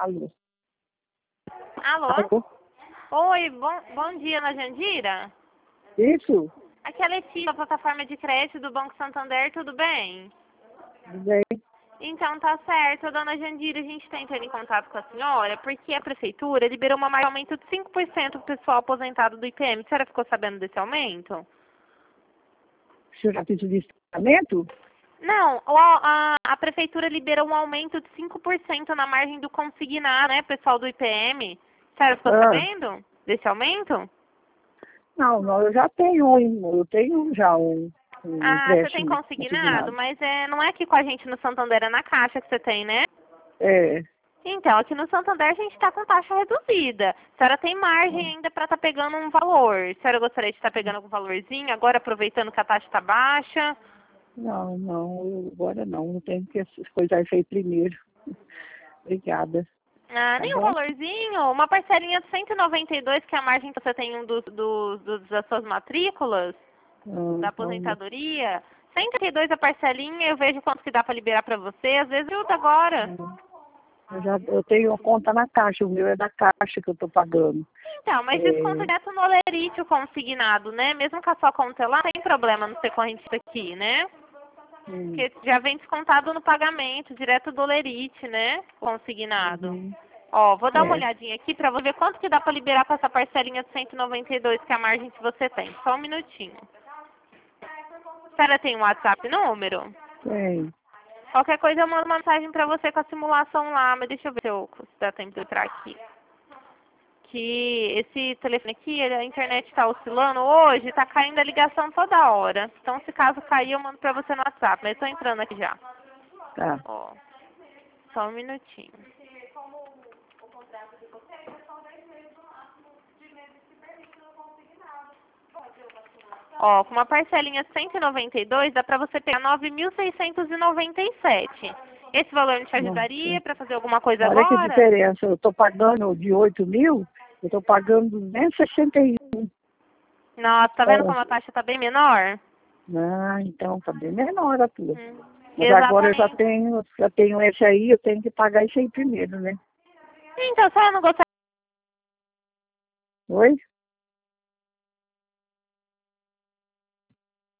Alô? Alô? Alô? Oi, bom dia, Ana Jandira? Isso? Aqui é a Letícia, da plataforma de crédito do Banco Santander, tudo bem? Tudo bem? Então tá certo, dona Jandira, a gente está entrando em contato com a senhora porque a prefeitura liberou uma margem de aumento de 5% para o pessoal aposentado do IPM. A senhora ficou sabendo desse aumento? O senhor já pediu licenciamento? Não, a prefeitura liberou um aumento de 5% na margem do consignado, né, pessoal do IPM. A senhora ficou sabendo desse aumento? Não, não, eu já tenho eu tenho já um Você tem empréstimo consignado, consignado. mas não é aqui com a gente no Santander, é na Caixa que você tem, né? É, Então, aqui no Santander a gente está com taxa reduzida. A senhora tem margem ainda para estar pegando um valor. A senhora gostaria de estar pegando algum valorzinho, agora aproveitando que a taxa está baixa? não, agora não tenho que coisar isso aí primeiro. Obrigada. Tá Nem um bom? valorzinho, uma parcelinha de 192, que é a margem que você tem em um das suas matrículas, da Então, aposentadoria. 192 a parcelinha, eu vejo quanto que dá para liberar para você, às vezes ajuda agora. eu tenho uma conta na Caixa, o meu é da Caixa que eu estou pagando. Então, mas desconto direto no Olerite o consignado, né? Mesmo com a sua conta lá, não tem problema não ser correntista aqui, né? Porque já vem descontado no pagamento, direto do Olerite, né? Consignado. Ó, vou dar uma É, olhadinha aqui pra você ver quanto que dá pra liberar com essa parcelinha de 192, que é a margem que você tem. Só um minutinho. A senhora tem um WhatsApp número? tem. Qualquer coisa eu mando uma mensagem pra você com a simulação lá, mas deixa eu ver se dá tempo de entrar aqui. Que esse telefone aqui, a internet está oscilando hoje, está caindo a ligação toda hora. Então, se caso cair, eu mando para você no WhatsApp. Mas estou entrando aqui já. Tá. Ó, só um minutinho. Ó, com uma parcelinha de 192, dá para você pegar 9.697. Esse valor não te Nossa. ajudaria para fazer alguma coisa Olha que agora? diferença. Eu estou pagando de 8.000, eu estou pagando 261. Nossa, tá vendo É. como a taxa tá bem menor? Então tá bem menor a tua. Mas agora eu Exatamente. já tenho esse aí, eu tenho que pagar esse aí primeiro, né? Então, se ela não gostar. Oi?